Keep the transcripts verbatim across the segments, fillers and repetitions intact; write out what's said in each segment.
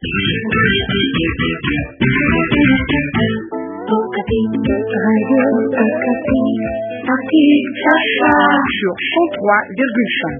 Sur cent trois virgule cinq.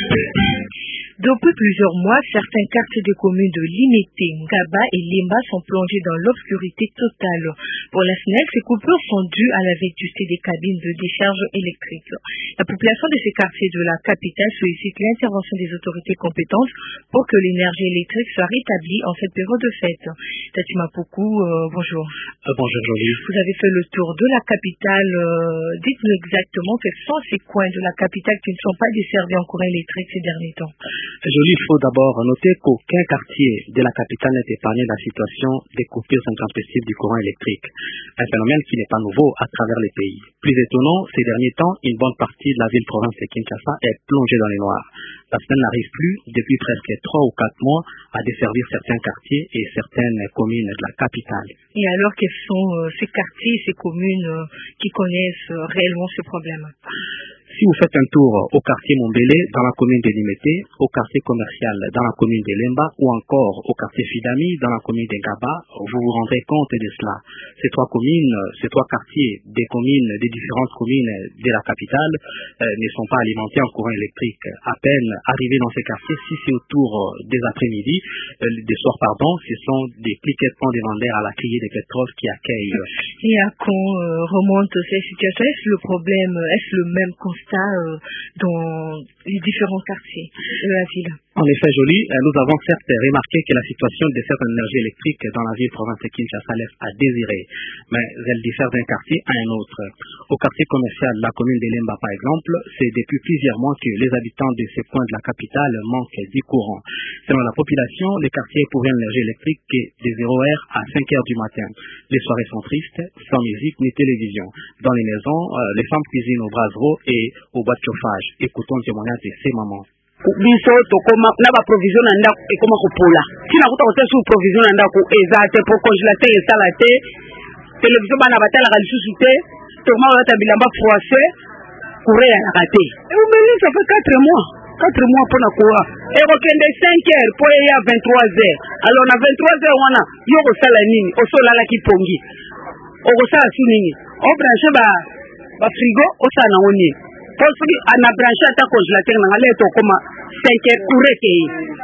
Depuis plusieurs mois, certains quartiers des communes de Limete, Ngaba et Limba sont plongés dans l'obscurité totale. Pour la S N E L, ces coupures sont dues à la vétusté des cabines de décharge électrique. La population de ces quartiers de la capitale sollicite l'intervention des autorités compétentes pour que l'énergie électrique soit rétablie en cette période de fête. Tatima Poku, euh, bonjour. Euh, bonjour Jolie. Vous avez fait le tour de la capitale. Euh, dites-nous exactement quels sont ces coins de la capitale qui ne sont pas desservis en courant électrique ces derniers temps. Jolie, il faut d'abord noter qu'aucun quartier de la capitale n'est épargné de la situation des coupures intempestives du courant électrique. Un phénomène qui n'est pas nouveau à travers les pays. Plus étonnant, ces derniers temps, une bonne partie de la ville-province de Kinshasa est plongée dans les noirs. La semaine n'arrive plus depuis presque trois ou quatre mois à desservir certains quartiers et certaines communes de la capitale. Et alors, quels sont euh, ces quartiers, ces communes euh, qui connaissent euh, réellement ce problème? Si vous faites un tour au quartier Mombele dans la commune de Limete, au quartier commercial dans la commune de Lemba ou encore au quartier Fidami dans la commune de Ngaba, vous vous rendrez compte de cela. Ces trois communes, ces trois quartiers des communes, des différentes communes de la capitale euh, ne sont pas alimentés en courant électrique. À peine arrivés dans ces quartiers, si c'est autour des après-midi, euh, des soirs pardon, ce sont des cliquetements de vendeurs à la criée de pétrole qui accueillent. Et à quand euh, remonte cette situation? Est-ce le problème, est-ce le même constat Euh, dans les différents quartiers de la ville? En effet, Jolie, nous avons certes remarqué que la situation de certaines énergies électriques dans la ville-province de Kinshasa laisse à désirer, mais elle diffère d'un quartier à un autre. Au quartier commercial, la commune de Lemba par exemple, c'est depuis plusieurs mois que les habitants de ces coins de la capitale manquent du courant. Selon la population, le quartier est pourvu en énergie électrique de zéro heure à cinq heures du matin. Les soirées sont tristes, sans musique ni télévision. Dans les maisons, euh, les femmes cuisinent au brasero et au bois de chauffage. Écoutons le témoignage de ces mamans. biso tokoma na ba provision na ndako ekoma kopola kina kuta kote su provision na ndako ezate pour congélateur esala te télévision bana batala ka lisusu te tokoma bata bilamba froissé courant ya nakate et vous me ça fait quatre mois quatre mois pour na courant et okende cinq heures pour ya vingt-trois heures alors na vingt-trois heures wana yo ko sala nini osola la kipongi okosala su nini o brancher ba ba frigo osana woni parce que ana brancher ta congélateur na ngale to koma cinq heures kureke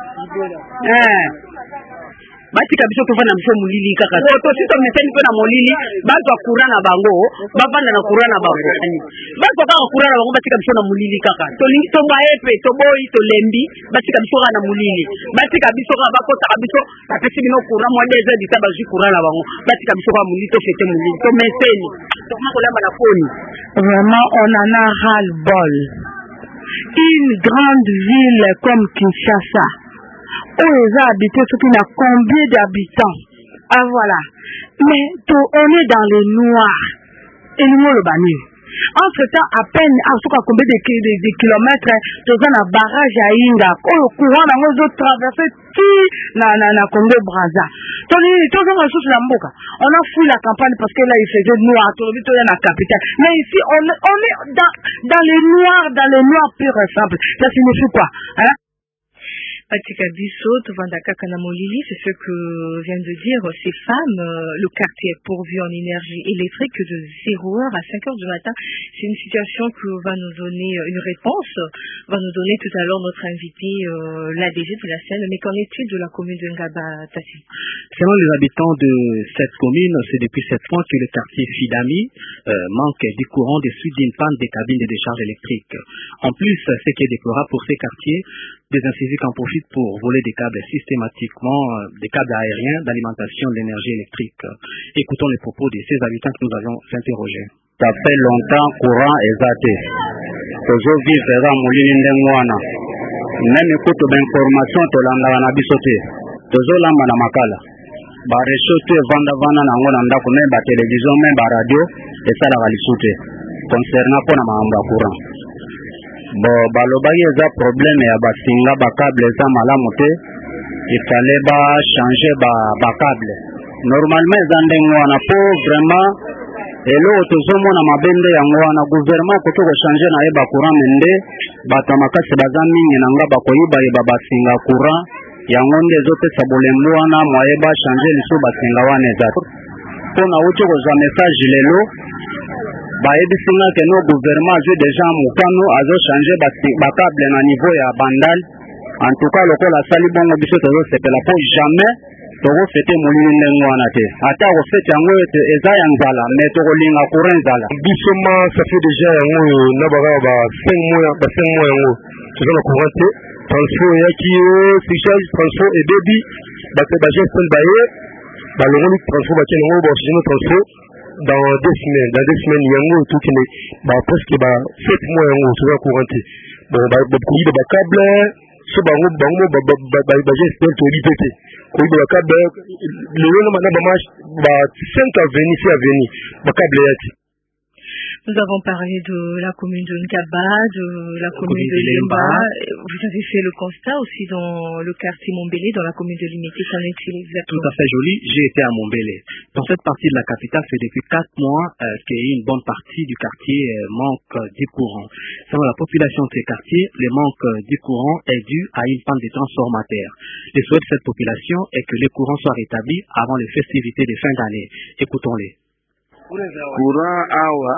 eh bati kabisa to fana mfo mulili kaka to sito meteni pena mulili bazo kurana bango bavanda na kurana bango bazo ka kurana bango bati kabisa na mulili kaka to lingi to maepe to boyi to lembi bati kabisa na mulili bati kabisa ka bakota kabisa bapesi bino kurana mo deux heures ditaba ju kurana bango bati kabisa ka mulili to fete mulili to meteni to makolamba na poni. Vraiment, on en a ras-le-bol. Une grande ville comme Kinshasa, où les habitants, ce qui n'a combien d'habitants? Ah voilà. Mais tout, on est dans les noirs. Et nous, le banni. Entre-temps, à peine, à ce qu'on combien de, de, de kilomètres, tout ça, un barrage à Inga, où le courant, on a traversé tout, na, na, na, Congo Brazza. Tout ça, on a sous la mboka. On a fouillé la campagne parce que là, il faisait noir, tout le monde est dans la capitale. Mais ici, on, on est dans, dans les noirs, dans les noirs purs et simples. Ça signifie quoi? Hein? Patika Bisso, Tovandaka Kanamolili, c'est ce que viennent de dire ces femmes. Le quartier est pourvu en énergie électrique de zéro heure à cinq heures du matin. C'est une situation que va nous donner une réponse, va nous donner tout à l'heure notre invité, euh, l'A D G de la Seine. Mais qu'en est-il de la commune de Ngaba, Tassi? Selon les habitants de cette commune, c'est depuis sept mois que le quartier Fidami euh, manque du courant des suites d'une panne des cabines de décharge électrique. En plus, ce qui est déplorable pour ces quartiers, des inciviques en profitent pour voler des câbles systématiquement, euh, des câbles aériens d'alimentation d'énergie électrique. Écoutons les propos de ces habitants que nous avons interrogés. Ça fait longtemps courant exaté. Toujours vivre dans Moulini Ndengwana. Même écoute d'information, tu l'as dans la bisoté. Toujours là, madame Makala. Ba réchauffe vanda vanda na ngona ndako même ba télévision même ba radio et ça la valisute. Concernant pour na mamba courant. Bon, balobaki eza problème ya basinga ba câble eza malamu te. Il fallait ba changer ba ba câble. Normalement eza ndengo wana po vraiment elo tozomona mabende yango wana gouvernement koto ko changer na ye ba courant mende bata makasi baza mingi nanga bakoyiba ye ba basinga courant yango nde ezopesa bolembo wana mwaye bachange liso basenga wana eza mpo nauti kozwa message lelo bayebisinga ke no gouvernement azwi deja mokano azochange bakable na niveau ya bandal. En tout cas lokola asali bongo biso tozosepela mpo jamais tokofete molili ndenge wana te ata kofete yango eza ya nzala me tokolinga courant nzala biso ma ça fait déjà yango na baka ba cinq mois ba cinq mois yango toza na courant te transport eyaki fichage transport ebebi bato bagestel baye balongoli transport batie nango baoxygène transport dans deux semaines dans deux semaines yango tokende ba presque ba sept mois yango toza na courant te bon bakoyiba bakable so bango bango bagestel toyebi pe te koyiba bakable lelo na bamache ba cinq aveni si aveni bakable yati. Nous avons parlé de la commune de Ngaba, de la commune de Lemba. Vous avez fait le constat aussi dans le quartier Mombélé, dans la commune de Limité. Qu'en est-il exactement? Tout à fait joli. J'ai été à Mombélé. Dans cette partie de la capitale, c'est depuis quatre mois euh, qu'une bonne partie du quartier euh, manque euh, du courant. Selon la population de ces quartiers, le manque euh, du courant est dû à une panne des transformateurs. Le souhait de cette population est que les courants soient rétablis avant les festivités de fin d'année. Écoutons-les. Courant awa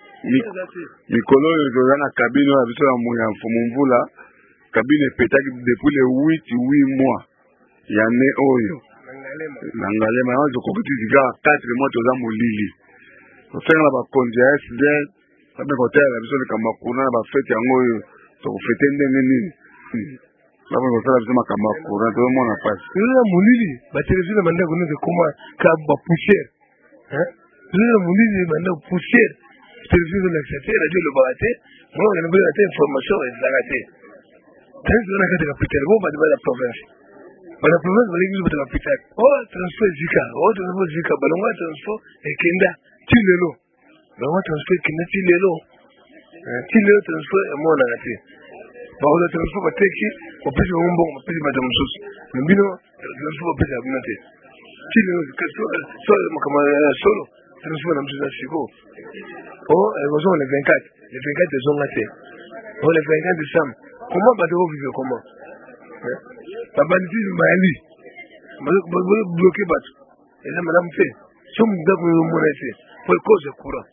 mikolo oyo toza na kabine oyo biso ya mfumu mvula kabine epetaki depuis le huit huit mois ya ne oyo na ngalema yango tokoki kaka quatre mois toza molili tosengela bakonzi ya S D babe kotelela biso likambo ya courant na bafete yango oyo tokofete ndenge nini babe kosala biso makambo ya courant tozomona pasi na molili batelevizio na bandako neze koma ka bapoussière na molili bandako poussière télévision l'accepté radio le baraté moi on a besoin d'information et de la raté très bien la carte capitale bon bah de la province bah la province va l'église de la capitale oh transport zika oh transport zika bah le transport et kenda tu le lo le transport kenda tu le lo tu le transport et moi on a raté bah le transport va teki au plus de bon au plus de madame sauce le bino le transport va plus augmenter tu le que soit comme solo transport dans ce chico. Oh, ils sont les vingt-quatre. Les vingt-quatre de zone raté. Oh, les vingt-quatre décembre. Comment va-t-on vivre comment? La banditisme m'a élu. Vous bloquez pas. Et là, madame fait. Si on me donne une monnaie, pour cause de courant.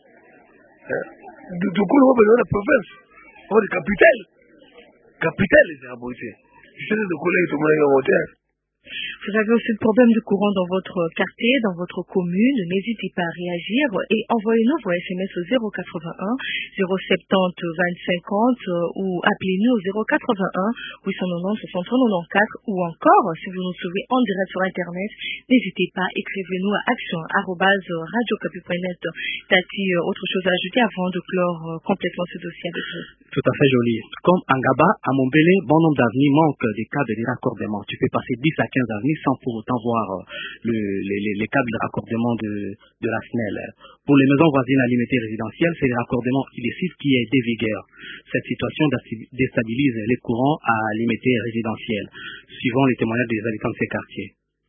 Du coup, on va dans la province. On est capitale. Capitale, c'est la beauté. C'est de collègues, tout le monde est en hauteur. Vous avez aussi le problème de courant dans votre quartier, dans votre commune. N'hésitez pas à réagir et envoyez-nous vos S M S au zéro quatre-vingt-un zéro soixante-dix vingt cinquante ou appelez-nous au zéro quatre-vingt-un huit cent quatre-vingt-dix soixante-trois quatre-vingt-quatre ou encore, si vous nous suivez en direct sur Internet, n'hésitez pas, écrivez-nous à action arobase radiocapi point net. Tati, autre chose à ajouter avant de clore complètement ce dossier avec vous? Tout à fait joli. Comme en Ngaba, à Mombélé, bon nombre d'avenues manquent des câbles de raccordement. Tu peux passer dix à quinze avenues sans pour autant voir le, les, les, les câbles de raccordement de, de la S N E L. Pour les maisons voisines à limiter résidentielles, c'est les raccordements illicites qui est dévigueur. Cette situation déstabilise les courants à limiter résidentiels, suivant les témoignages des habitants de ces quartiers.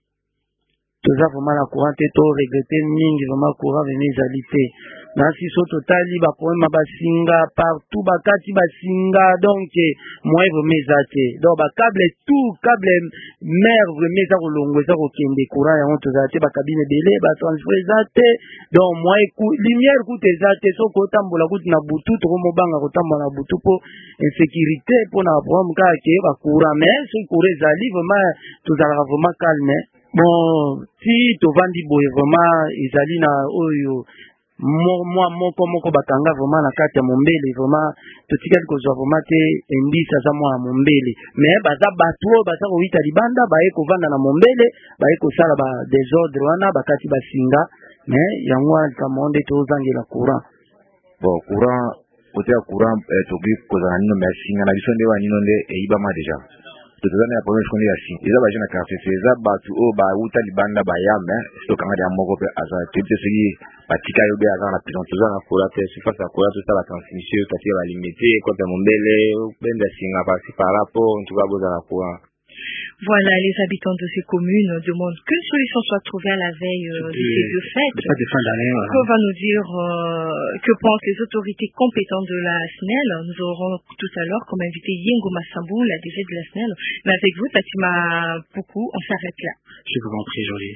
toza vraiment la courant te to regretter mingi vraiment courant venir ezalité na siso totali ba problème basinga partout bakati basinga donc moi vraiment ezate donc ba câble tout câble mer vraiment za kolongo za kokende courant yango toza te ba cabine belé ba transfert ezate donc moi lumière coûte ezate so ko tambola kuti na butu to mobanga ko tambola na butu po insécurité pour na problème ka ke ba courant mais so courant ezali vraiment toza vraiment calme. Bon, si tu vends du bois, vraiment, ils allaient na oyo, moi, moi, comme on batanga vraiment la carte à Mombélé, vraiment, tout ce quelque chose vraiment te indice à moi à Mombélé. Mais baza bateau, baza ko ita libanda, ba eko vanda na Mombélé, ba eko sala ba désordre wana, ba kati ba singa, mais yangwa kamonde to zangi la courant. Bon, courant, côté courant, to bi ko zanino mais singa na biso nde wanino nde e ibama déjà. Tuzana ya province kondi ya si eza ba jena quartier eza batu o ba uta libanda ba yame sto kanga ya moko pe aza tete sigi batika yobe aza na prison tuzana kula te surface ya kula tout ça la transmission kati ya limité kwa Mombélé benda singa pa si par rapport ntuka boza na courant. Voilà, les habitants de ces communes demandent qu'une solution soit trouvée à la veille euh, de ces deux fêtes. De de fin d'année, voilà. Que va nous dire, euh, que pensent les autorités compétentes de la S N E L? Nous aurons tout à l'heure comme invité Yengo Massambou, la D G de la S N E L. Mais avec vous, Tatima Poukou, on s'arrête là. Je vous en prie, Jolie.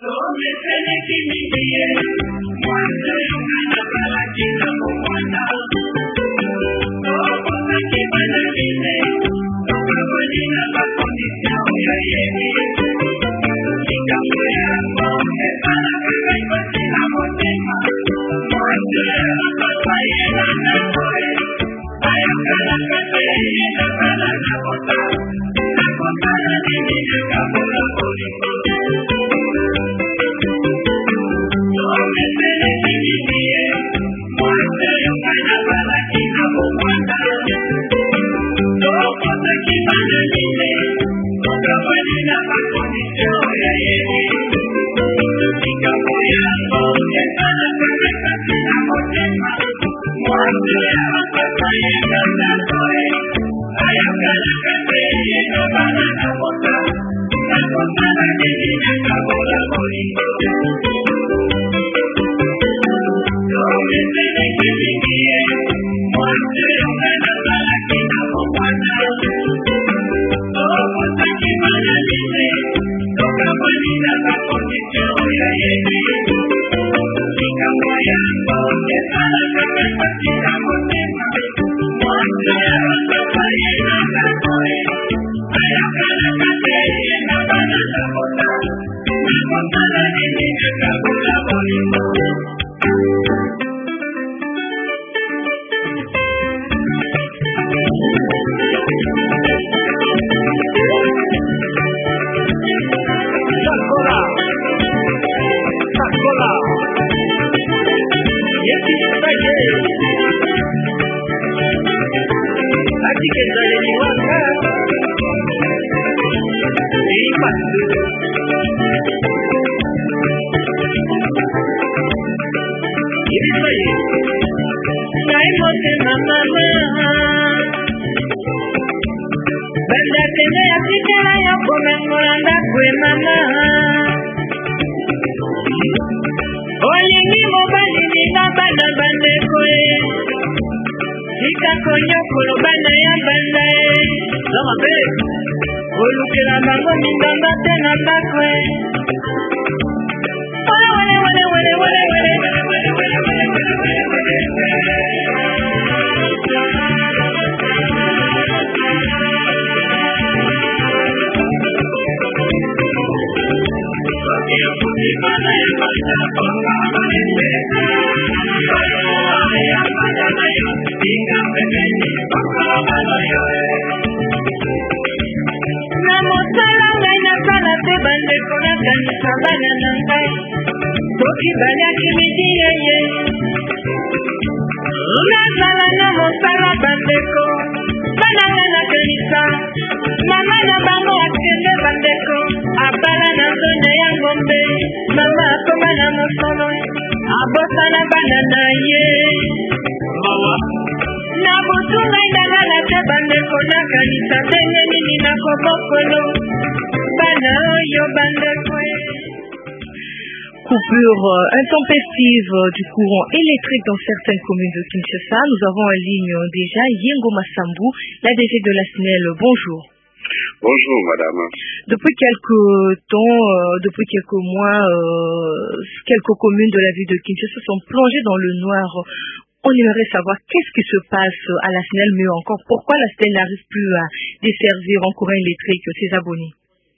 Coupure intempestive du courant électrique dans certaines communes de Kinshasa. Nous avons en ligne déjà Yengo Massambou, la D G de la S N E L. Bonjour. Bonjour madame. Depuis quelques temps, euh, depuis quelques mois, euh, quelques communes de la ville de Kinshasa sont plongées dans le noir. On aimerait savoir qu'est-ce qui se passe à la S N E L, mais encore pourquoi la S N E L n'arrive plus à desservir en courant électrique ses abonnés.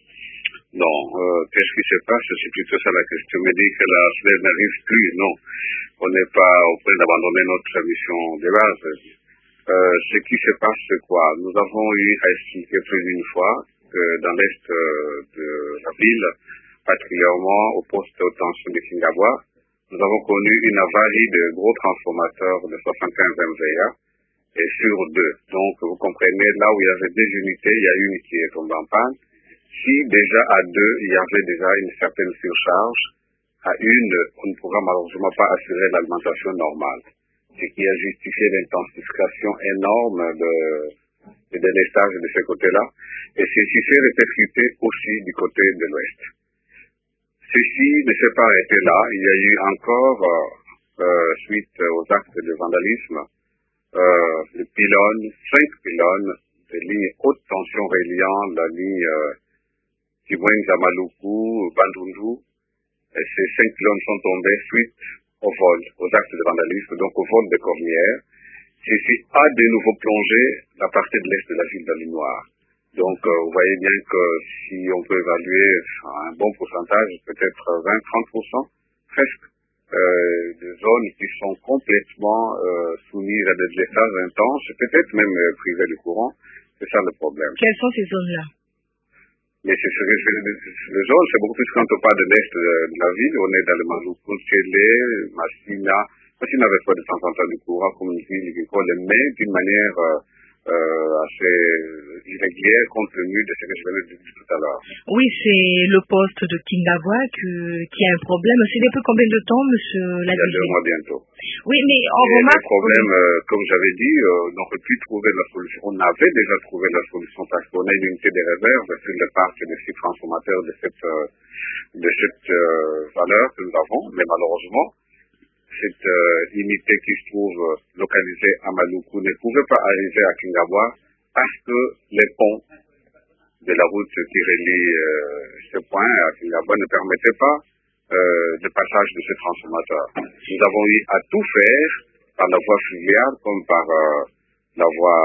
Non, euh, qu'est-ce qui se passe? C'est plutôt ça la question. Me dit que la S N E L n'arrive plus, non. On n'est pas au point d'abandonner notre mission de base. Euh, ce qui se passe, c'est quoi? Nous avons eu à expliquer plus d'une fois que dans l'est de la ville, particulièrement au poste de tension de Kingabwa, nous avons connu une avarie de gros transformateurs de soixante-quinze M V A et sur deux. Donc, vous comprenez, là où il y avait deux unités, il y a une qui est tombée en panne. Si déjà à deux, il y avait déjà une certaine surcharge, à une, on ne pourra malheureusement pas assurer l'alimentation normale. Ce qui a justifié l'intensification énorme de, de délestage de ce côté-là, et ceci s'est répercuté aussi du côté de l'Ouest. Ceci ne s'est pas arrêté là, il y a eu encore, euh, euh, suite aux actes de vandalisme, euh, le pylône, cinq pylônes de lignes haute tension reliant la ligne euh, Kibwenza Maluku, Bandundu, et ces cinq pylônes sont tombés suite au vol, aux actes de vandalisme, donc au vol des cornières. Ceci a de nouveau plongé la partie de l'est de la ville de Noire. Donc, euh, vous voyez bien que si on peut évaluer un bon pourcentage, peut-être vingt à trente pour cent, presque, euh, de zones qui sont complètement euh, soumises à des délestages intenses, peut-être même euh, privées du courant, c'est ça le problème. Quelles sont ces zones-là? Mais c'est ce que je les zones, c'est beaucoup plus quand on parle de l'est de, de la ville, on est dans le Maluku, Tchélé, Massina. Massina n'avait pas de temps en temps du courant comme une ville agricole, mais d'une manière euh, euh, assez irrégulière compte tenu de ce que je venais de dire tout à l'heure. Oui, c'est le poste de Kingabwa qui a un problème. C'est depuis combien de temps, monsieur Ladigi? Il y a deux mois bientôt. Oui, mais on Et remarque... le problème, euh, comme j'avais dit, euh, on aurait pu trouver la solution. On avait déjà trouvé la solution parce qu'on a une unité de réserve sur le parc des sites transformateurs de cette, euh, de cette euh, valeur que nous avons, mais malheureusement, cette euh, unité qui se trouve euh, localisée à Maluku ne pouvait pas arriver à Kingabwa parce que les ponts de la route qui relie euh, ce point à Kingabwa ne permettaient pas euh, le passage de ce transformateur. Nous avons eu à tout faire par la voie fluviale comme par euh, la voie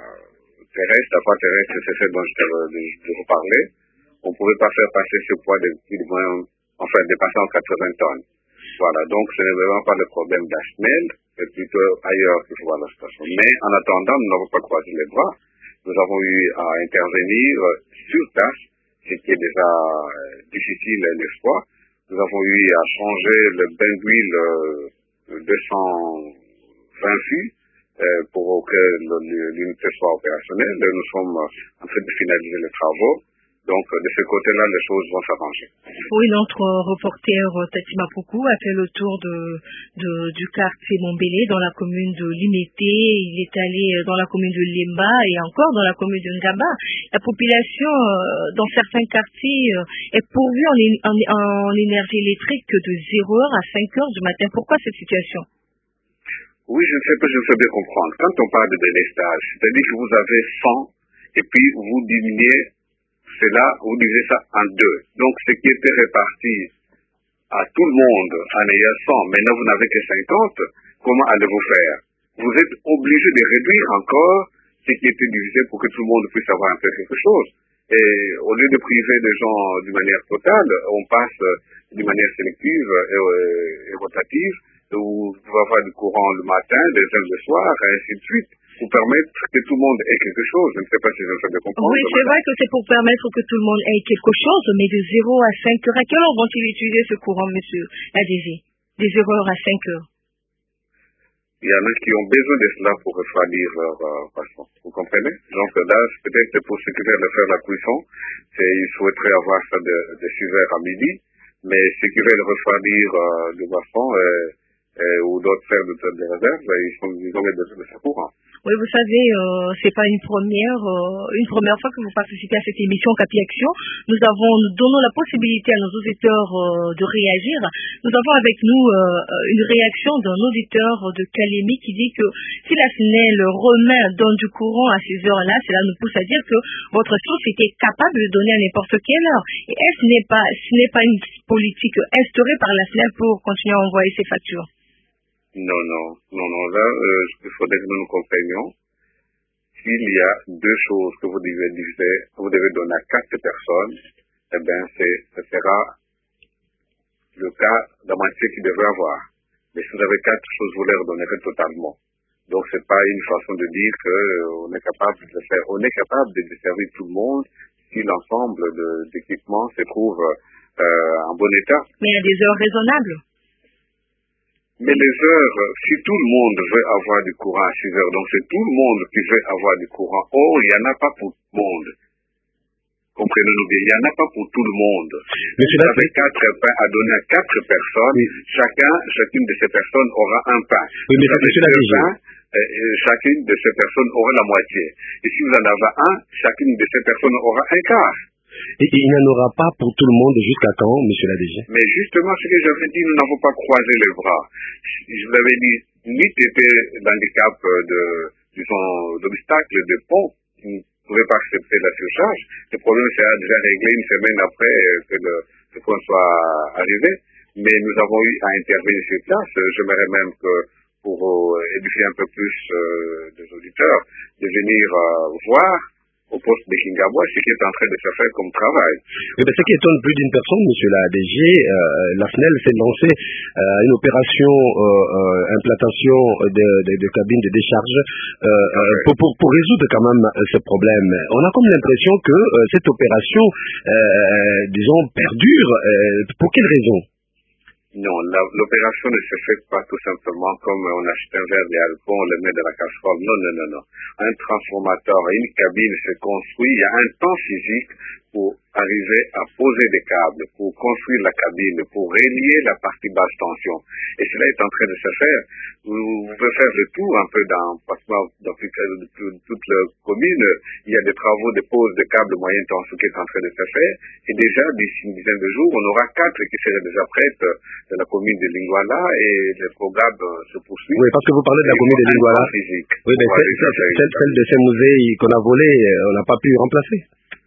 terrestre. La voie terrestre, c'est celle dont je te vous parlais. On ne pouvait pas faire passer ce poids de plus de moins, enfin, dépassant quatre-vingts tonnes. Voilà, donc ce n'est vraiment pas le problème d'Asnel, c'est plutôt ailleurs qu'il faut voir la situation. Mais en attendant, nous n'avons pas croisé les bras. Nous avons eu à intervenir sur place, ce qui est déjà difficile, n'est-ce pas? Nous avons eu à changer le bain d'huile euh, deux cent vingt fûts euh, pour que l'unité soit opérationnelle. Nous sommes en train de finaliser les travaux. Donc, de ce côté-là, les choses vont s'arranger. Oui, notre reporter Tatima Poukou a fait le tour de, de, du quartier Mombélé dans la commune de Limité. Il est allé dans la commune de Lemba et encore dans la commune de Ngaba. La population euh, dans certains quartiers euh, est pourvue en, en, en énergie électrique de zéro heure à cinq heures du matin. Pourquoi cette situation? Oui, je ne sais pas, je ne sais bien comprendre. Quand on parle de délestage, c'est-à-dire que vous avez cent et puis vous diminuez cela, vous divisez ça en deux. Donc, ce qui était réparti à tout le monde en ayant cent, maintenant vous n'avez que cinquante, comment allez-vous faire? Vous êtes obligé de réduire encore ce qui était divisé pour que tout le monde puisse avoir un peu quelque chose. Et au lieu de priver les gens d'une manière totale, on passe d'une manière sélective et, et rotative, où vous pouvez avoir du courant le matin, des heures le soir, et ainsi de suite, pour permettre que tout le monde ait quelque chose. Je ne sais pas si je me fais bien comprendre. Oui, c'est vrai que c'est pour permettre que tout le monde ait quelque chose, mais de zéro à cinq heures. À quelle heure vont-ils utiliser ce courant, monsieur Ladigi? De zéro heure à cinq heures. Il y en a qui ont besoin de cela pour refroidir leur euh, poisson. Vous comprenez? Donc là, peut-être pour ceux qui veulent faire la cuisson, ils souhaiteraient avoir ça de, de six heures à midi, mais ceux qui veulent refroidir euh, le poisson euh, euh, ou d'autres faire de, de réserve, ils, sont, ils ont besoin de ce courant. Oui, vous savez, euh, c'est pas une première, euh, une première fois que vous participez à cette émission Capi Action. Nous avons, nous donnons la possibilité à nos auditeurs euh, de réagir. Nous avons avec nous euh, une réaction d'un auditeur de Kalemi qui dit que si la S N E L remet donne du courant à ces heures-là, cela nous pousse à dire que votre source était capable de donner à n'importe quelle heure. Et est-ce n'est pas, ce n'est pas une politique instaurée par la S N E L pour continuer à envoyer ces factures? Non, non, non, non, là, euh, il faudrait que nous nous comprenions. S'il y a deux choses que vous devez diviser, vous devez donner à quatre personnes, eh bien, c'est, ce sera le cas de moitié qu'ils devraient avoir. Mais si vous avez quatre choses, vous les redonnerez totalement. Donc, c'est pas une façon de dire que euh, on est capable de le faire. On est capable de desservir tout le monde si l'ensemble de, d'équipements se trouve euh, en bon état. Mais à des heures raisonnables. Mais les heures, si tout le monde veut avoir du courant à six heures, donc c'est tout le monde qui veut avoir du courant. Or, il n'y en a pas pour tout le monde. Comprenez-nous bien, il n'y en a pas pour tout le monde. Mais vous avez quatre pains à donner à quatre personnes, oui. Chacun, chacune de ces personnes aura un pain. Oui, mais vous avez deux pains, euh, chacune de ces personnes aura la moitié. Et si vous en avez un, chacune de ces personnes aura un quart. Et il n'y en aura pas pour tout le monde jusqu'à quand, monsieur l'A D G? Mais justement, ce que j'avais dit, nous n'avons pas croisé les bras. Je vous avais dit, ni c'était l'handicap de, disons, d'obstacle de pont, qui ne pouvait pas accepter la surcharge. Le problème sera déjà réglé une semaine après que le, le pont soit arrivé. Mais nous avons eu à intervenir sur place. J'aimerais même que, pour euh, édifier un peu plus euh, des auditeurs, de venir euh, voir au poste de Kingaboua ce qui est en train de se faire comme travail. Mais ben, ce qui étonne plus d'une personne, monsieur l'A D G, euh, la S N E L s'est lancée euh, une opération euh, euh, implantation de, de, de cabines de décharge euh, euh, pour, pour, pour résoudre quand même euh, ce problème. On a comme l'impression que euh, cette opération, euh, disons, perdure. Euh, pour quelle raison? Non, l'opération ne se fait pas tout simplement comme on achète un verre d'alcool, on le met dans la casserole. Non, non, non, non. Un transformateur, une cabine se construit, il y a un temps physique pour arriver à poser des câbles, pour construire la cabine, pour relier la partie basse tension. Et cela est en train de se faire. Vous, vous pouvez faire le tour un peu dans, dans, dans toute la commune. Il y a des travaux de pose de câbles moyenne tension qui est en train de se faire. Et déjà, d'ici une dizaine de jours, on aura quatre qui seraient déjà prêtes de la commune de Lingouala et le programme se poursuit. Oui, parce que vous parlez de la commune de Lingouala. Oui, mais celle, celle de ces musées qu'on a volé, on n'a pas pu remplacer.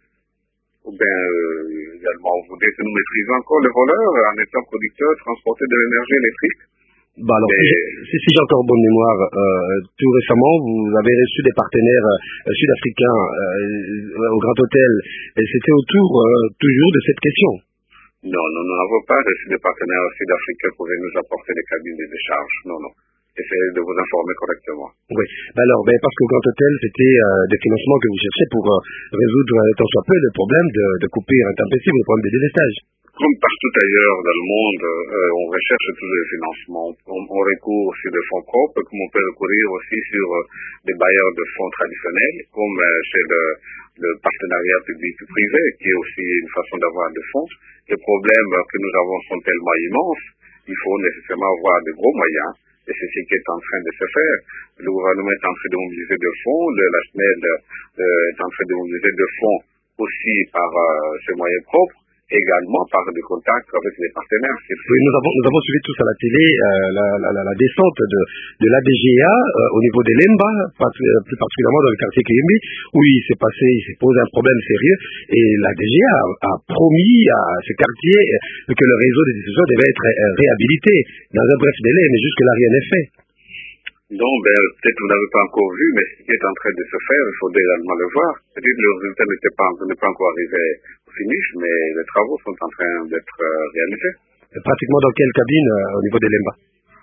Ou bien, euh, également, vous voulez que nous maîtrisons encore les voleurs en étant producteurs, transporter de l'énergie électrique? Bah alors, Mais... si, si j'ai encore bonne mémoire, euh, tout récemment, vous avez reçu des partenaires euh, sud-africains euh, au Grand Hôtel, et c'était autour euh, toujours de cette question. Non, non, nous n'avons pas reçu des partenaires sud-africains pour venir nous apporter des cabines de décharge. Non, non. Essayez de vous informer correctement. Oui. Ben alors, ben parce qu'au Grand Hôtel, c'était euh, des financements que vous cherchez pour euh, résoudre euh, tant soit peu le problème de, de couper intempestive, le problème des délestages. Comme partout ailleurs dans le monde, euh, on recherche toujours les financements. On, on recourt sur des fonds propres, comme on peut recourir aussi sur euh, des bailleurs de fonds traditionnels, comme euh, chez le, le partenariat public-privé, qui est aussi une façon d'avoir des fonds. Les problèmes que nous avons sont tellement immenses, il faut nécessairement avoir de gros moyens. Et c'est ce qui est en train de se faire. Le gouvernement est en train de mobiliser des fonds, le, la S N E L euh, est en train de mobiliser des fonds aussi par euh, ses moyens propres, également par des contacts avec les partenaires. Oui, nous avons, nous avons suivi tous à la télé euh, la, la, la, la descente de, de l'A D G A euh, au niveau de l'Emba, plus particulièrement dans le quartier Kiyembi, où il s'est passé, il s'est posé un problème sérieux, et l'A D G A a, a promis à ce quartier euh, que le réseau des diffuseurs devait être euh, réhabilité dans un bref délai, mais jusque-là rien n'est fait. Non, ben, peut-être vous n'avez pas encore vu, mais ce qui est en train de se faire, il faudrait également le voir. Peut-être que le résultat n'était pas, n'est pas encore arrivé au finish, mais les travaux sont en train d'être euh, réalisés. Et pratiquement dans quelle cabine euh, au niveau de l'Emba?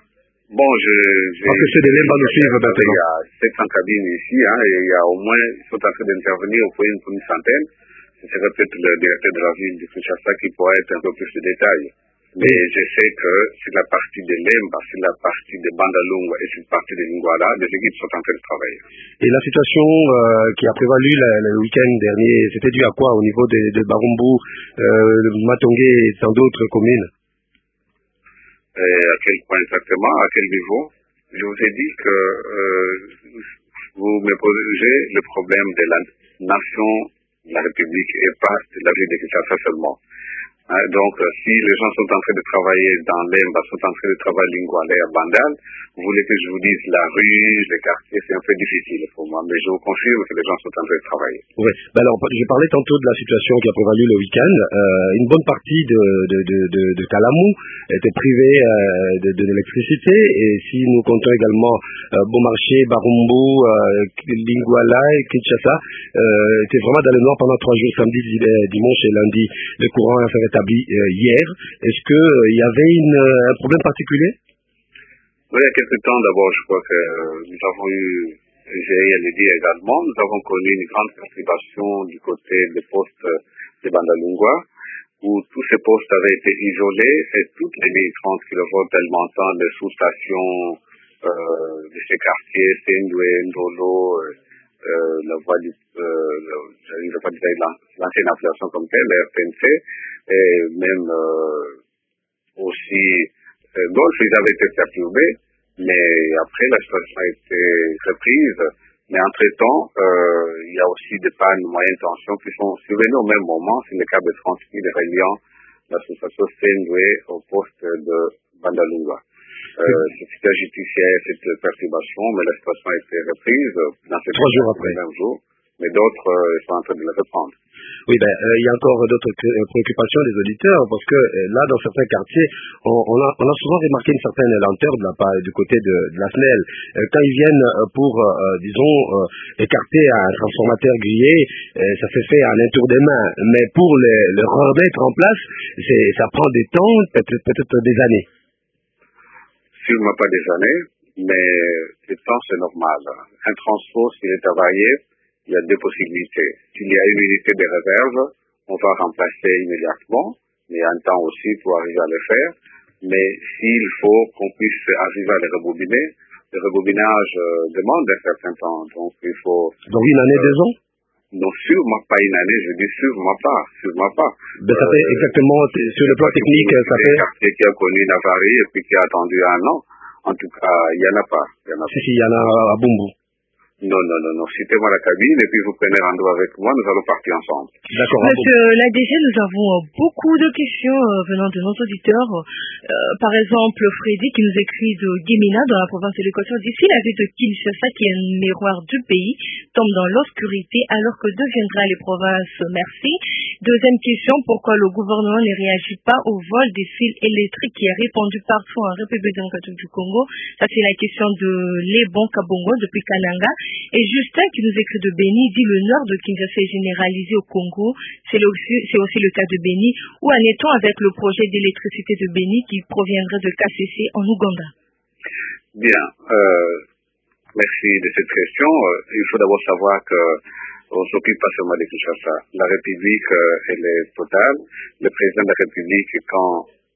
Bon, je... Parce que ceux de l'Emba nous suivent maintenant. Il y a sept cents cabines ici, hein, et il y a au moins, ils sont en train d'intervenir au point pour une centaine. Ce serait peut-être le directeur de la ville de Kinshasa qui pourrait être un peu plus de détails. Mais je sais que c'est la partie de l'Emba, c'est la partie de Bandalunga et c'est la partie de Lingouala, les équipes sont en train de travailler. Et la situation euh, qui a prévalu le, le week-end dernier, c'était dû à quoi au niveau de, de Barumbu, euh, Matongé et tant d'autres communes? Et à quel point exactement, à quel niveau? Je vous ai dit que euh, vous me posez le problème de la nation, de la République et pas de la ville de Kinshasa seulement. Donc, si les gens sont en train de travailler dans l'Emba, sont en train de travailler à Lingouala et à Bandal, vous voulez que je vous dise la rue, les quartiers, c'est un peu difficile pour moi, mais je vous confirme que les gens sont en train de travailler. Oui, ben alors, je parlais tantôt de la situation qui a prévalu le week-end. Euh, une bonne partie de, de, de, de, de Kalamou était privée euh, de, de l'électricité, et si nous comptons également euh, Beaumarchais, Barumbu, euh, Lingouala et Kinshasa, euh, était vraiment dans le noir pendant trois jours, samedi, dimanche et lundi. Le courant a fait établi euh, hier. Est-ce qu'il euh, y avait une, un problème particulier? Oui, il y a quelques temps d'abord, je crois que euh, nous avons eu, j'ai le dit également, nous avons connu une grande perturbation du côté des postes de Bandalungwa, où tous ces postes avaient été isolés et toutes les mille trente kilovolts alimentant les sous-stations euh, de ces quartiers, Sendoué, Ndolo, euh, euh, la voie du, euh, je ne vais pas dire l'ancienne appellation comme telle, la R T N C, et même euh, aussi euh, Golf, ils avaient été perturbés, Mais après, la situation a été reprise. Mais entre-temps, euh, il y a aussi des pannes moyenne tension qui sont survenues au même moment. C'est le cas de Transpi de reliant l'association Steinway au poste de Bandalunga. Euh, c'est ce qui a justifié cette perturbation, mais la situation a été reprise dans ces trois jours après. Même jour, mais d'autres euh, sont en train de la reprendre. Oui, ben, euh, il y a encore d'autres préoccupations des auditeurs, parce que euh, là, dans certains quartiers, on, on, a, on a souvent remarqué une certaine lenteur de la part du côté de, de la S N E L. Euh, quand ils viennent pour, euh, disons, euh, écarter un transformateur grillé, euh, ça se fait en un tour des mains. Mais pour le, le remettre en place, c'est, ça prend des temps, peut-être, peut-être des années. Sûrement pas des années, mais le temps, c'est normal. Un transport, s'il est avarié, il y a deux possibilités. S'il y a une unité de réserve, on va remplacer immédiatement, mais il y a un temps aussi pour arriver à le faire. Mais s'il faut qu'on puisse arriver à le rebobiner, le rebobinage euh, demande un certain temps. Donc il faut... Donc une année, euh, deux ans? Non, sûrement pas une année, je dis sûrement pas, sûrement pas. Ben, ça euh, fait exactement, sur le plan technique, ça fait... Un quartier qui a connu une avarie et puis qui a attendu un an. En tout cas, il n'y en a pas. Y en a si, si, il y en a à Bumbu. Non, non, non, non. Citez-moi la cabine et puis vous prenez rendez-vous avec moi, nous allons partir ensemble. D'accord. Monsieur l'A D G, nous avons beaucoup de questions euh, venant de nos auditeurs. Euh, par exemple, Freddy qui nous écrit de Guémina dans la province de l'Équateur dit si la ville de Kinshasa, qui est un miroir du pays, tombe dans l'obscurité alors que deviendra les provinces merci. Deuxième question, pourquoi le gouvernement ne réagit pas au vol des fils électriques qui est répandu partout en République démocratique du Congo? Ça, c'est la question de Lebon Kabongo depuis Kananga. Et Justin qui nous écrit de Béni dit le nord de Kinshasa est généralisé au Congo. C'est aussi, c'est aussi le cas de Béni. Où en est-on avec le projet d'électricité de Béni qui proviendrait de K C C en Ouganda? Bien, euh, merci de cette question. Euh, il faut d'abord savoir que on s'occupe pas seulement de Kinshasa. La République, euh, elle est totale. Le président de la République, quand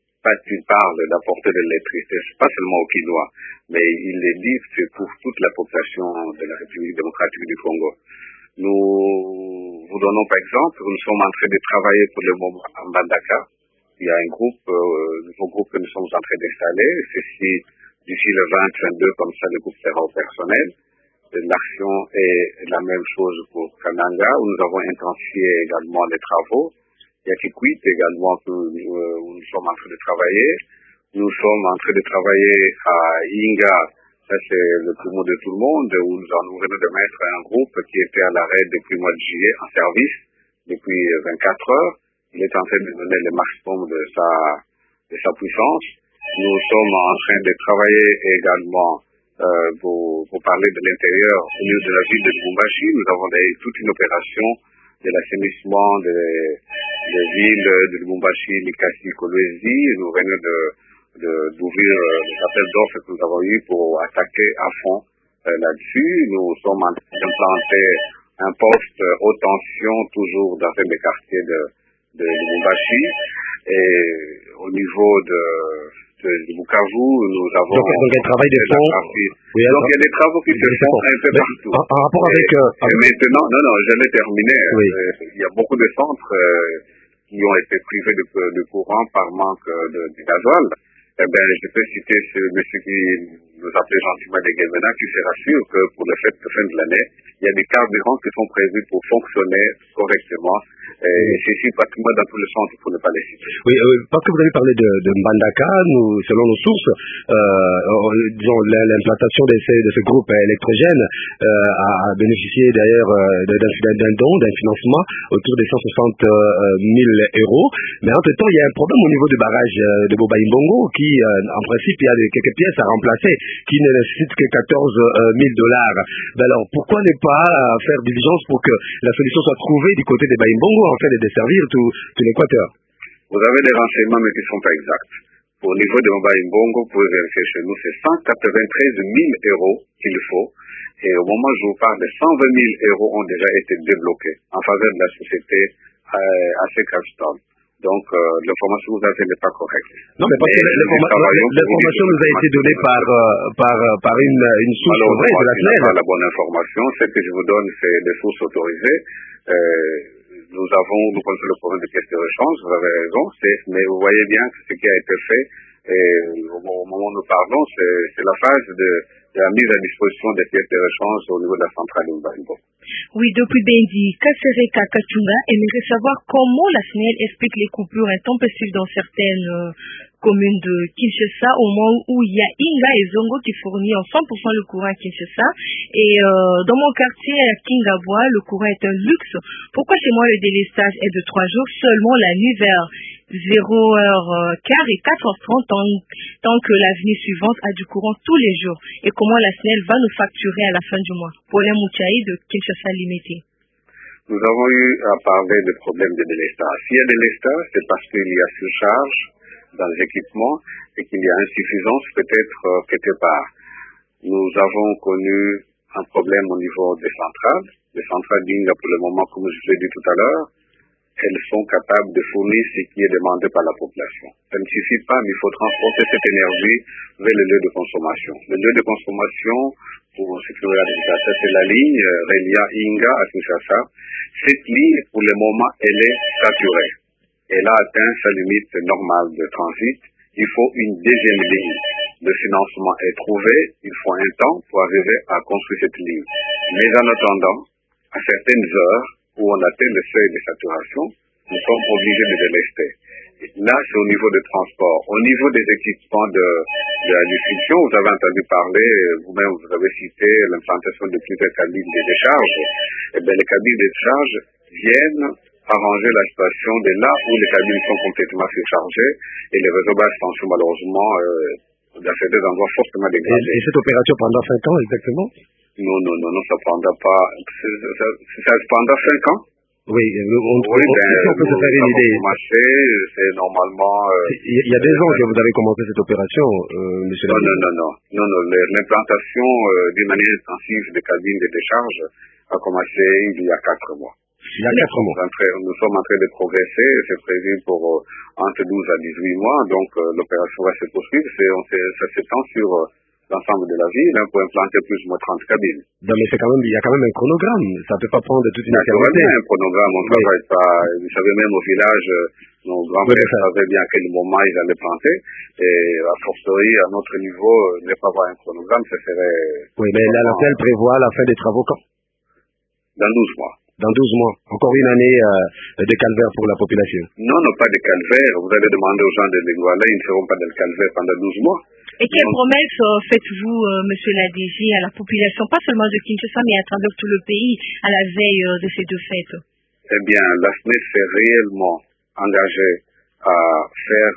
il parle d'apporter de l'électricité, c'est pas seulement aux Kinois, mais il le dit, c'est pour toute la population de la République démocratique du Congo. Nous vous donnons par exemple, nous sommes en train de travailler pour le moment à Mbandaka. Il y a un groupe, euh, un nouveau groupe que nous sommes en train d'installer. Ceci, d'ici le vingt vingt-deux, comme ça, le groupe sera au personnel. L'action est la même chose pour Kananga, où nous avons intensifié également les travaux. Il y a Kikwit également où, euh, où nous sommes en train de travailler. Nous sommes en train de travailler à Inga, ça c'est le poumon de tout le monde, où nous, nous venons de mettre un groupe qui était à l'arrêt depuis le mois de juillet en service, depuis vingt-quatre heures. Il est en train de donner le maximum de sa, de sa puissance. Nous sommes en train de travailler également euh, pour, pour parler de l'intérieur au niveau de la ville de Lubumbashi. Nous avons d'ailleurs toute une opération de l'assainissement des de villes de Lubumbashi, Likasi, Kolwezi. Nous venons de, de, d'ouvrir euh, les appels d'offres que nous avons eu pour attaquer à fond euh, là-dessus. Nous sommes en train d'implanter un poste euh, haute tension toujours dans un des quartiers de, de Lubumbashi. Et au niveau de, de, de Bukavu, nous avons... Donc, donc un travail de fond. Oui, donc il y a des travaux qui se font un peu partout. En, en rapport avec... Et, euh, et maintenant, non, non, j'allais terminer. Oui. Euh, il y a beaucoup de centres euh, qui ont été privés de, de courant par manque de, de gasoil. Eh bien, je peux citer ce monsieur qui nous appelait gentiment des Guémena, qui se rassure que pour le fait de fin de l'année, il y a des carburants qui sont prévus pour fonctionner correctement. Et ceci pratiquement dans tous les centres pour ne pas les citer. Oui, euh, parce que vous avez parlé de, de Mbandaka, nous, selon nos sources, euh, disons, l'implantation de, de ce groupe électrogène euh, a bénéficié d'ailleurs d'un, d'un don, d'un financement autour des cent soixante mille euros. Mais entre-temps, il y a un problème au niveau du barrage de Boba-Imbongo qui, euh, en principe, il y a des, quelques pièces à remplacer qui ne nécessitent que quatorze mille dollars. Ben alors, pourquoi ne pas faire diligence pour que la solution soit trouvée du côté des Baïmbongo en fait de desservir tout, tout l'Équateur? Vous avez des renseignements mais qui ne sont pas exacts. Au niveau de Baïmbongo, vous pouvez vérifier chez nous, c'est cent quatre-vingt-treize mille euros qu'il faut. Et au moment où je vous parle, cent vingt mille euros ont déjà été débloqués en faveur de la société euh, A C Caston. Donc, euh, l'information que vous avez n'est pas correcte. Non, mais parce que l'information nous a été donnée par, par, par une, une source vraie de la S N E L. La bonne information, ce que je vous donne, c'est des sources autorisées. Euh, nous avons, nous connaissons le problème de pièces de rechange, vous avez raison, c'est, mais vous voyez bien que ce qui a été fait Et au moment où nous parlons, c'est la phase de, de la mise à disposition des pièces de rechange au niveau de la centrale de Mbambo. Oui, depuis Bendi, Kassereka Kachunga aimerait savoir comment la S N E L explique les coupures intempestives dans certaines euh, communes de Kinshasa au moment où il y a Inga et Zongo qui fournit en cent pour cent le courant à Kinshasa. Et euh, dans mon quartier à Kingaboa, le courant est un luxe. Pourquoi chez moi le délestage est de trois jours seulement la nuit vers zéro heure quinze et quatre heures trente tant, tant que l'avenue suivante a du courant tous les jours? Et comment la S N E L va nous facturer à la fin du mois? Paulin Mouchaï de Kinshasa Limité. Nous avons eu à parler de problèmes de délestage. S'il y a délestage, c'est parce qu'il y a surcharge dans les équipements et qu'il y a insuffisance peut-être euh, quelque part. Nous avons connu un problème au niveau des centrales. Les centrales d'Inga, pour le moment, comme je l'ai dit tout à l'heure, elles sont capables de fournir ce qui est demandé par la population. Ça ne suffit pas, mais il faut transporter cette énergie vers le lieu de consommation. Le lieu de consommation, pour sécuriser la Kinshasa, c'est la ligne euh, reliant Inga à Kinshasa. Cette ligne, pour le moment, elle est saturée. Elle a atteint sa limite normale de transit. Il faut une deuxième ligne. Le financement est trouvé. Il faut un temps pour arriver à construire cette ligne. Mais en attendant, à certaines heures où on atteint le seuil de saturation, nous sommes obligés de délester. Là, c'est au niveau des transports. Au niveau des équipements de, de la distribution, vous avez entendu parler, vous-même vous avez cité l'implantation de plusieurs cabines de décharge. Eh bien, les cabines de décharge viennent arranger la situation de là où les cabines sont complètement surchargées et les réseaux basses tension malheureusement euh, dans ces deux endroits fortement dégradés. Et, et cette opération pendant cinq ans exactement? Non, non, non, non, ça prendra pas. Ça, ça, ça prendra cinq ans. Oui, on, oui, on, ben, on peut se faire une idée. Commencé, c'est normalement. Euh, il, y a des ans que vous avez commencé cette opération, euh, monsieur. Non, non, non, non, non, non. L'implantation euh, d'une manière intensive des cabines de décharge a commencé il y a quatre mois. Il y a quatre mois. Nous sommes en train de progresser, c'est prévu pour euh, entre douze à dix-huit mois, donc euh, l'opération va se poursuivre. On ça s'étend sur euh, l'ensemble de la ville hein, pour implanter plus ou moins trente cabines. Non, mais c'est quand même, il y a quand même un chronogramme. Ça ne peut pas prendre toute une éternité. Il y a un chronogramme, on ne oui. travaille pas. Vous savez, même au village, nos grands-pères oui, savaient bien à quel moment ils allaient planter. Et a fortiori, à notre niveau, ne pas avoir un chronogramme, ça serait. Oui, mais la L A C L prévoit la fin des travaux quand? Dans douze mois. Dans douze mois. Encore une année euh, de calvaire pour la population. Non, non, pas de calvaire. Vous allez demander aux gens de l'Iguala, ils ne feront pas de calvaire pendant douze mois. Et quelle promesse euh, faites-vous, euh, monsieur l'A D G, à la population, pas seulement de Kinshasa, mais à travers tout le pays, à la veille euh, de ces deux fêtes? Eh bien, la S N E L s'est réellement engagée à faire,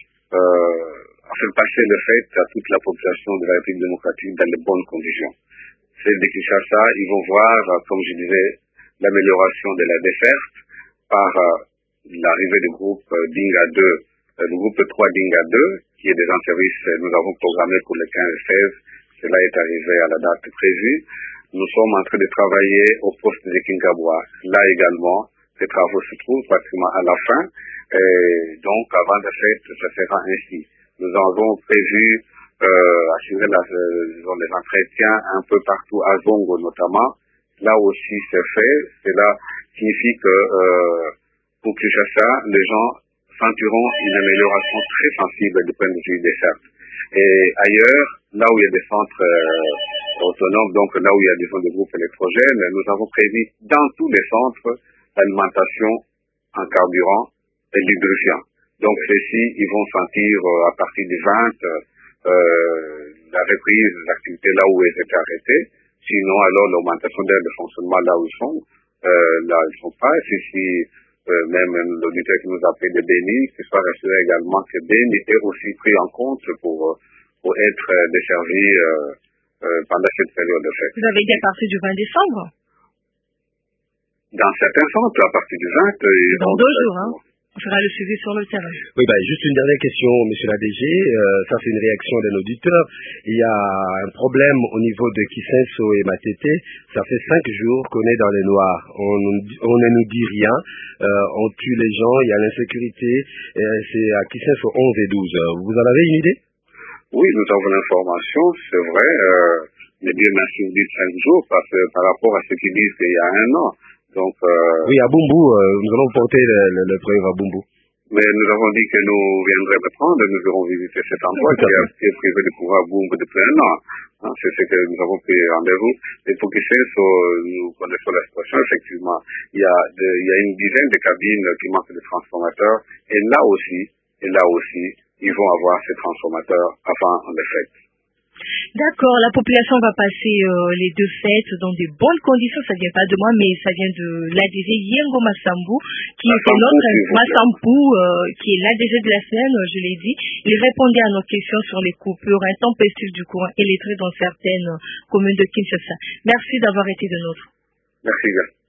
euh, à faire passer le fait à toute la population de la République démocratique dans les bonnes conditions. Celles de Kinshasa, ils vont voir, comme je disais, l'amélioration de la desserte par euh, l'arrivée du groupe euh, Dinga deux, euh, du groupe trois Dinga deux, qui est déjà en service, euh, nous avons programmé pour le quinze et seize, cela est arrivé à la date prévue. Nous sommes en train de travailler au poste de Kingaboa. Là également, ces travaux se trouvent pratiquement à la fin, et donc avant la fête, ça sera ainsi. Nous avons prévu euh, assurer la, euh, les entretiens un peu partout, à Zongo notamment. Là aussi c'est fait, cela signifie que euh, pour Kinshasa, les gens sentiront une amélioration très sensible du point de vue des cercles. Et ailleurs, là où il y a des centres euh, autonomes, donc là où il y a des zones de groupes électrogènes, nous avons prévu dans tous les centres l'alimentation en carburant et lubrifiant. Donc ceux-ci, ils vont sentir euh, à partir du vingt euh, la reprise des activités là où elles étaient arrêtées. Sinon, alors, l'augmentation d'air de fonctionnement là où ils sont, euh, là ils ne sont pas. Ceci, euh, même l'auditeur qui nous a appelé de Béni, qu'il soit rassuré également que Béni est aussi pris en compte pour, pour être euh, desservi euh, euh, pendant cette période de fête. Vous avez dit à partir du vingt décembre? Dans certains centres, à partir du vingt. Dans deux jours, hein? On fera le suivi sur le terrain. Oui, bah, juste une dernière question, monsieur l'A D G. Euh, ça, c'est une réaction d'un auditeur. Il y a un problème au niveau de Kisenso et Matete. Ça fait cinq jours qu'on est dans les noirs. On, on ne nous dit rien. Euh, on tue les gens. Il y a l'insécurité. Euh, c'est à Kisenso onze et douze. Vous en avez une idée? Oui, nous avons l'information. C'est vrai. Euh, les bien merci vous dites cinq jours parce que par rapport à ce qu'ils disent il y a un an. Donc, euh... oui, à Bumbu, euh, nous allons porter le, le, le preuve à Bumbu. Oui, Mais nous avons dit que nous viendrons le prendre, nous irons visiter cet endroit qui a été privé de pouvoir Boum depuis un an. Hein, c'est ce que nous avons pris rendez-vous. Et pour que c'est, nous connaissons la situation, effectivement. Il y a, de, il y a une dizaine de cabines qui manquent de transformateurs. Et là aussi, et là aussi, ils vont avoir ces transformateurs avant les fêtes. D'accord, la population va passer euh, les deux fêtes dans de bonnes conditions. Ça vient pas de moi, mais ça vient de l'A D G Yengo Massambu, qui est notre Massambu, euh, qui est l'A D G de la semaine, je l'ai dit. Il répondait à nos questions sur les coupures intempestives du courant électrique dans certaines communes de Kinshasa. Merci d'avoir été de nôtre. Merci bien.